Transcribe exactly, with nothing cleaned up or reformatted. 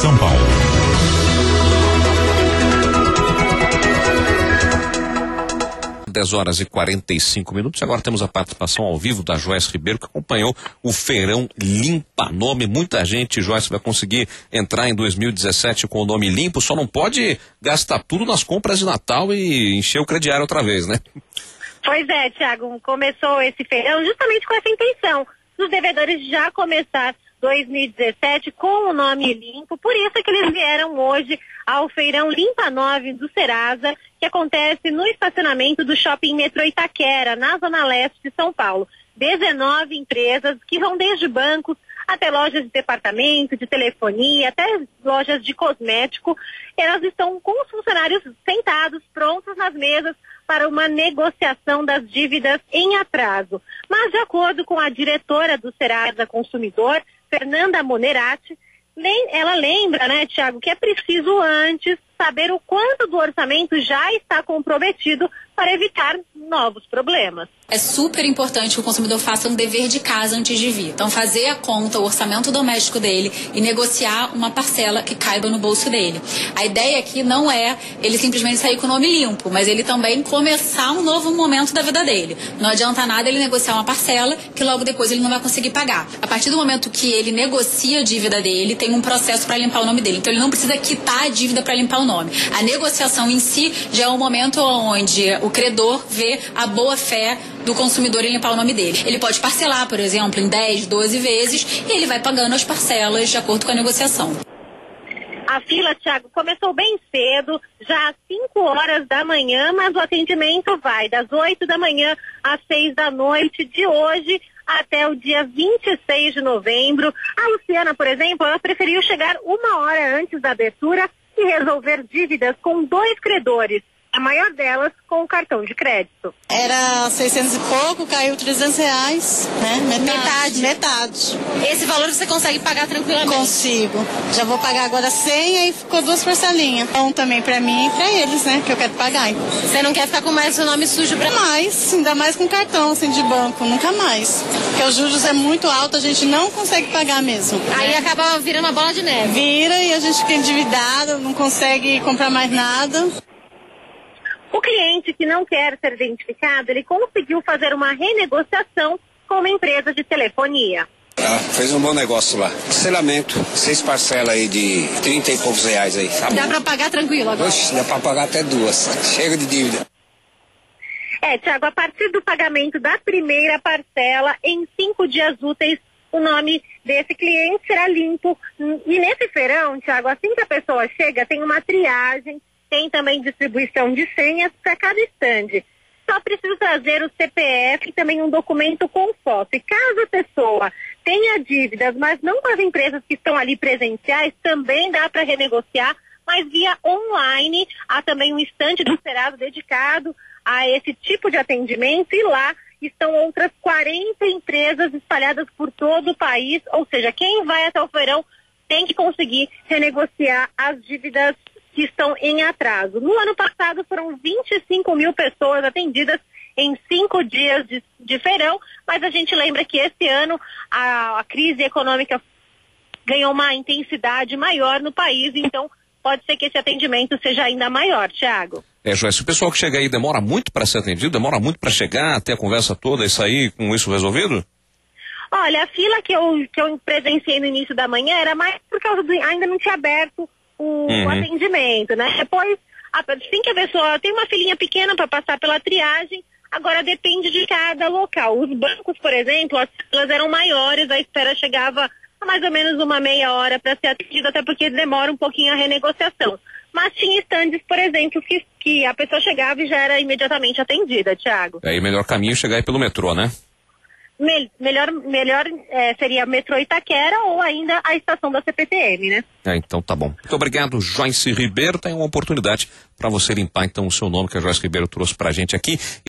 São Paulo. dez horas e quarenta e cinco minutos. Agora temos a participação ao vivo da Joyce Ribeiro, que acompanhou o feirão Limpa Nome. Muita gente, Joyce, vai conseguir entrar em dois mil e dezessete com o nome limpo, só não pode gastar tudo nas compras de Natal e encher o crediário outra vez, né? Pois é, Thiago, começou esse feirão justamente com essa intenção dos devedores já começar dois mil e dezessete com o nome limpo. Por isso é que eles vieram hoje ao feirão Limpa Nove do Serasa, que acontece no estacionamento do Shopping Metrô Itaquera, na Zona Leste de São Paulo. dezenove empresas que vão desde bancos até lojas de departamento, de telefonia, até lojas de cosmético. Elas estão com os funcionários sentados, prontos nas mesas para uma negociação das dívidas em atraso. Mas, de acordo com a diretora do Serasa Consumidor, Fernanda Monerati, ela lembra, né, Thiago, que é preciso antes saber o quanto do orçamento já está comprometido para evitar novos problemas. É super importante que o consumidor faça um dever de casa antes de vir. Então, fazer a conta, o orçamento doméstico dele e negociar uma parcela que caiba no bolso dele. A ideia aqui não é ele simplesmente sair com o nome limpo, mas ele também começar um novo momento da vida dele. Não adianta nada ele negociar uma parcela que logo depois ele não vai conseguir pagar. A partir do momento que ele negocia a dívida dele, tem um processo para limpar o nome dele. Então, ele não precisa quitar a dívida para limpar o nome. A negociação em si já é um momento onde o credor vê a boa-fé do consumidor em limpar o nome dele. Ele pode parcelar, por exemplo, em dez, doze vezes e ele vai pagando as parcelas de acordo com a negociação. A fila, Thiago, começou bem cedo, já às cinco horas da manhã, mas o atendimento vai das oito da manhã às seis da noite de hoje até o dia vinte e seis de novembro. A Luciana, por exemplo, ela preferiu chegar uma hora antes da abertura e resolver dívidas com dois credores. A maior delas com o cartão de crédito. Era seiscentos e pouco, caiu trezentos reais, né? Metade. Metade. Metade. Esse valor você consegue pagar tranquilamente? Consigo. Já vou pagar agora cem, aí ficou duas parcelinhas. Bom também pra mim e pra eles, né? Que eu quero pagar. Você não quer ficar com mais seu nome sujo pra... Mais, ainda mais com cartão, assim, de banco. Nunca mais. Porque os juros é muito alto, a gente não consegue pagar mesmo. Aí né? Acaba virando uma bola de neve. Vira e a gente fica endividado, não consegue comprar mais nada. O cliente que não quer ser identificado, ele conseguiu fazer uma renegociação com uma empresa de telefonia. Ah, fez um bom negócio lá. Parcelamento, seis parcelas aí de trinta e poucos reais aí. Tá dá bom. pra pagar tranquilo agora? Oxe, dá pra pagar até duas. Chega de dívida. É, Thiago, a partir do pagamento da primeira parcela, em cinco dias úteis, o nome desse cliente será limpo. E nesse feirão, Thiago, assim que a pessoa chega, tem uma triagem, tem também distribuição de senhas para cada estande. Só precisa trazer o C P F e também um documento com foto. E caso a pessoa tenha dívidas, mas não com as empresas que estão ali presenciais, também dá para renegociar, mas via online. Há também um estande do Serasa dedicado a esse tipo de atendimento e lá estão outras quarenta empresas espalhadas por todo o país. Ou seja, quem vai até o feirão tem que conseguir renegociar as dívidas que estão em atraso. No ano passado foram vinte e cinco mil pessoas atendidas em cinco dias de, de feirão, mas a gente lembra que esse ano a, a crise econômica ganhou uma intensidade maior no país, então pode ser que esse atendimento seja ainda maior, Thiago. É, Joyce, o pessoal que chega aí demora muito para ser atendido, demora muito para chegar, ter a conversa toda e sair com isso resolvido? Olha, a fila que eu, que eu presenciei no início da manhã era mais por causa do... ainda não tinha aberto o, uhum. o atendimento, né? Depois, assim que a pessoa tem uma filinha pequena para passar pela triagem, agora depende de cada local. Os bancos, por exemplo, as filas eram maiores, a espera chegava a mais ou menos uma meia hora para ser atendida, até porque demora um pouquinho a renegociação. Mas tinha estandes, por exemplo, que, que a pessoa chegava e já era imediatamente atendida, Thiago. É, e melhor caminho chegar aí pelo metrô, né? Me, melhor melhor é, seria metrô Itaquera ou ainda a estação da C P T M, né? É, então tá bom. Muito obrigado, Joyce Ribeiro. Tem uma oportunidade para você limpar então o seu nome que a Joyce Ribeiro trouxe pra gente aqui.